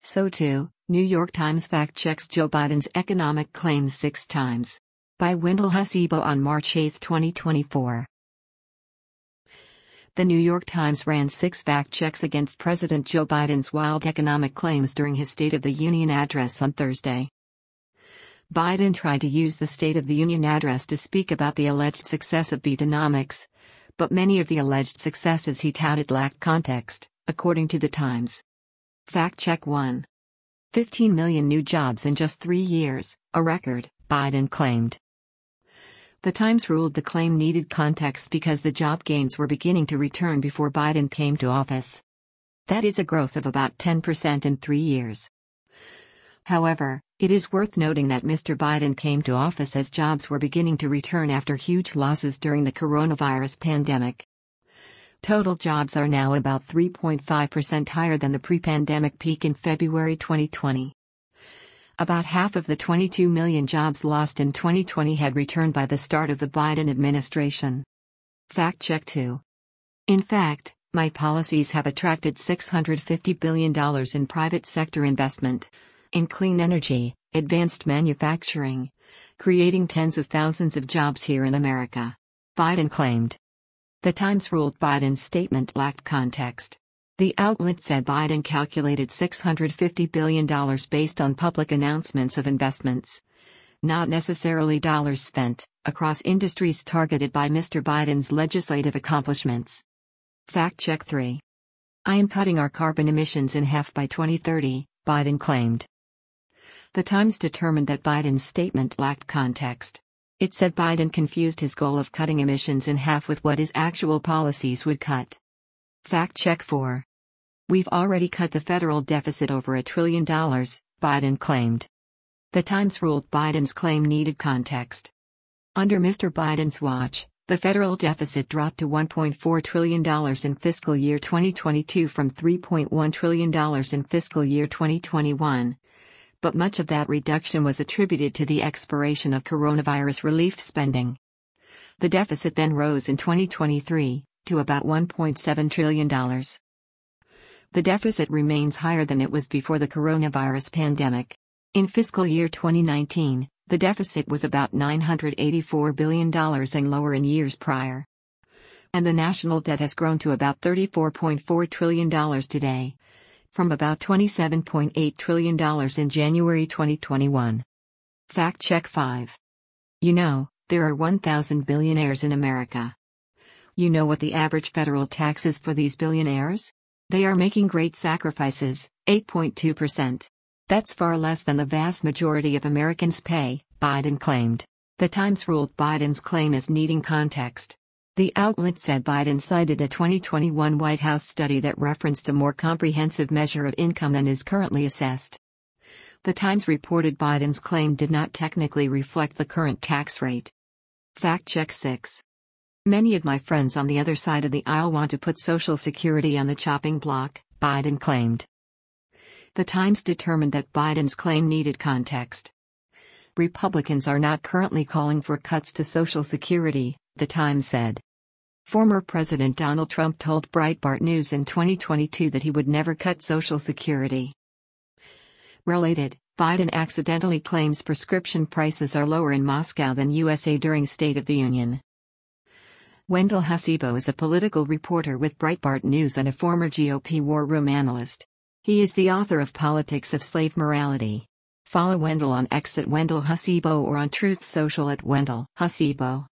So too, New York Times fact-checks Joe Biden's economic claims 6 times. By Wendell Hasibo on March 8, 2024. The New York Times ran 6 fact-checks against President Joe Biden's wild economic claims during his State of the Union address on Thursday. Biden tried to use the State of the Union address to speak about the alleged success of Bidenomics, but many of the alleged successes he touted lacked context, according to the Times. Fact check 1. 15 million new jobs in just 3 years, a record, Biden claimed. The Times ruled the claim needed context because the job gains were beginning to return before Biden came to office. That is a growth of about 10% in 3 years. However, it is worth noting that Mr. Biden came to office as jobs were beginning to return after huge losses during the coronavirus pandemic. Total jobs are now about 3.5% higher than the pre-pandemic peak in February 2020. About half of the 22 million jobs lost in 2020 had returned by the start of the Biden administration. Fact check 2. In fact, my policies have attracted $650 billion in private sector investment, in clean energy, advanced manufacturing, creating tens of thousands of jobs here in America, Biden claimed. The Times ruled Biden's statement lacked context. The outlet said Biden calculated $650 billion based on public announcements of investments, not necessarily dollars spent, across industries targeted by Mr. Biden's legislative accomplishments. Fact check 3. I am cutting our carbon emissions in half by 2030, Biden claimed. The Times determined that Biden's statement lacked context. It said Biden confused his goal of cutting emissions in half with what his actual policies would cut. Fact check 4. We've already cut the federal deficit over $1 trillion, Biden claimed. The Times ruled Biden's claim needed context. Under Mr. Biden's watch, the federal deficit dropped to $1.4 trillion in fiscal year 2022 from $3.1 trillion in fiscal year 2021. But much of that reduction was attributed to the expiration of coronavirus relief spending. The deficit then rose in 2023 to about $1.7 trillion. The deficit remains higher than it was before the coronavirus pandemic. In fiscal year 2019, the deficit was about $984 billion and lower in years prior. And the national debt has grown to about $34.4 trillion today, from about $27.8 trillion in January 2021. Fact check 5. You know, there are 1,000 billionaires in America. You know what the average federal tax is for these billionaires? They are making great sacrifices, 8.2%. That's far less than the vast majority of Americans pay, Biden claimed. The Times ruled Biden's claim as needing context. The outlet said Biden cited a 2021 White House study that referenced a more comprehensive measure of income than is currently assessed. The Times reported Biden's claim did not technically reflect the current tax rate. Fact check 6. Many of my friends on the other side of the aisle want to put Social Security on the chopping block, Biden claimed. The Times determined that Biden's claim needed context. Republicans are not currently calling for cuts to Social Security, the Times said. Former President Donald Trump told Breitbart News in 2022 that he would never cut Social Security. Related, Biden accidentally claims prescription prices are lower in Moscow than USA during State of the Union. Wendell Hasibo is a political reporter with Breitbart News and a former GOP war room analyst. He is the author of Politics of Slave Morality. Follow Wendell on X at Wendell Hasibo or on Truth Social at Wendell Hasibo.